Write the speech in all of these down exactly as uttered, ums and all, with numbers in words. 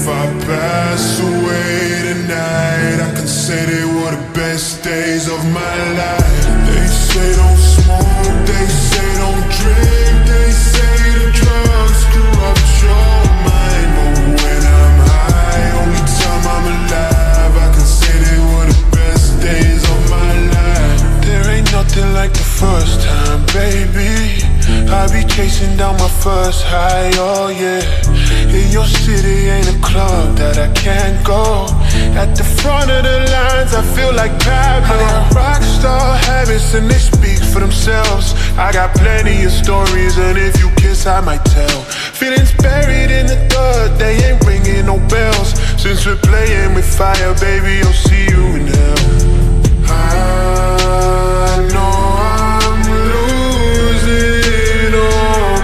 if I pass away tonight, I can say they were the best days of my life. They say don't smoke, they say don't drink, they say the drugs corrupt your mind. But when I'm high, only time I'm alive, I can say they were the best days of my life. There ain't nothing like the first time, baby. I be chasing down my first high, oh yeah. In your city ain't a club that I can't go. At the front of the lines, I feel like Pablo. I got rockstar habits and they speak for themselves. I got plenty of stories, and if you kiss, I might tell. Feelings buried in the dirt, they ain't ringing no bells. Since we're playing with fire, baby, I'll see you in hell. I know I'm losing all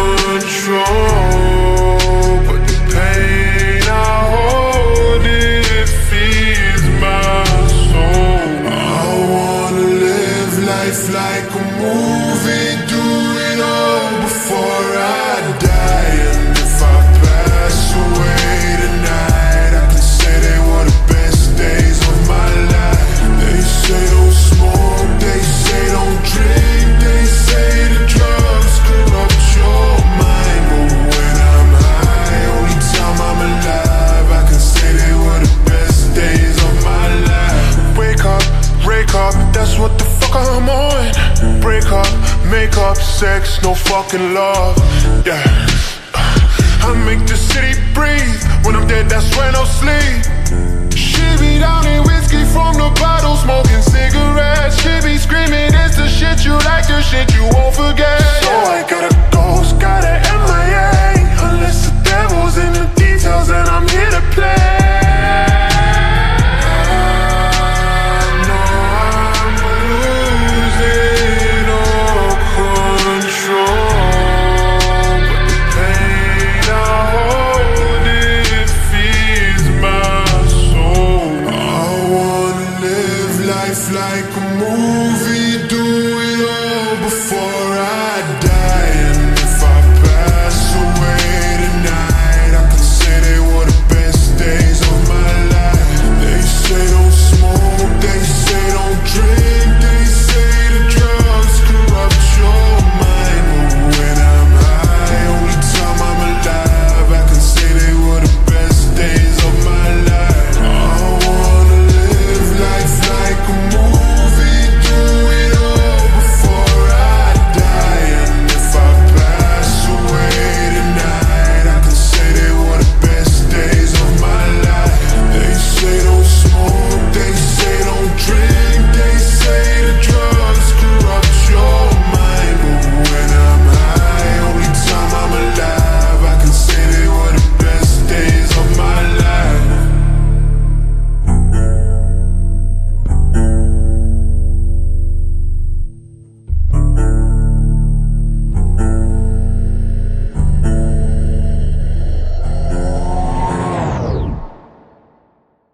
control, but the pain I hold, it feeds my soul. I wanna live life like a movie, do it all before I die. And if I pass away tonight, I can say they were the best days of my life. They say don't smoke, they say don't drink, they say the drugs corrupt your mind. But when I'm high, only time I'm alive, I can say they were the best days of my life. Wake up, wake up, that's what the fuck I'm on. Break up, make up, sex, no fucking love, yeah. I make the city breathe, when I'm dead, that's when I'll sleep. She be down in whiskey from the bottle, smoking cigarettes. She be